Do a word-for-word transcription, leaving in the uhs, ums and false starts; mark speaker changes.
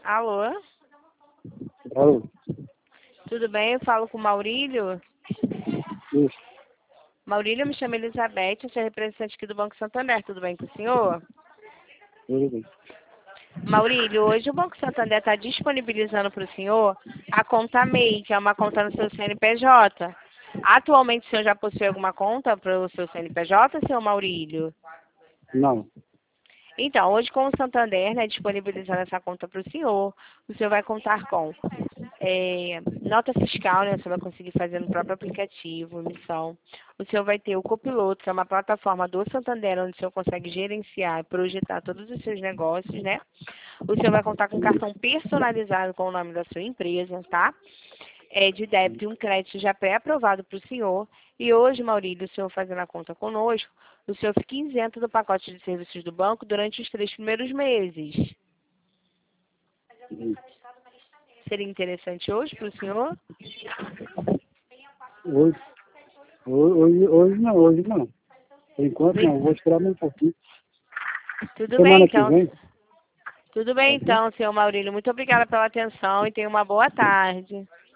Speaker 1: Alô?
Speaker 2: Alô?
Speaker 1: Tudo bem? Eu falo com o Maurílio.
Speaker 2: Isso.
Speaker 1: Maurílio, eu me chamo Elizabeth, eu sou representante aqui do Banco Santander. Tudo bem com o senhor?
Speaker 2: Tudo bem.
Speaker 1: Maurílio, hoje o Banco Santander está disponibilizando para o senhor a conta M E I, que é uma conta no seu C N P J. Atualmente o senhor já possui alguma conta para o seu C N P J, seu Maurílio?
Speaker 2: Não.
Speaker 1: Então, hoje com o Santander, né, disponibilizando essa conta para o senhor, o senhor vai contar com é, nota fiscal, né, você vai conseguir fazer no próprio aplicativo, emissão. O senhor vai ter o Copiloto, que é uma plataforma do Santander, onde o senhor consegue gerenciar e projetar todos os seus negócios, né? O senhor vai contar com um cartão personalizado com o nome da sua empresa, tá? É, de débito e um crédito já pré-aprovado para o senhor. E hoje, Maurílio, o senhor fazendo a conta conosco, o senhor fica isento do pacote de serviços do banco durante os três primeiros meses. Seria interessante hoje para o senhor?
Speaker 2: Hoje, hoje, hoje não, hoje não. Por enquanto não, vou esperar mais um pouquinho.
Speaker 1: Tudo bem,
Speaker 2: Semana que
Speaker 1: então.
Speaker 2: vem,
Speaker 1: Tudo bem,
Speaker 2: pode ser?
Speaker 1: então, senhor Maurílio. Muito obrigada pela atenção e tenha uma boa tarde.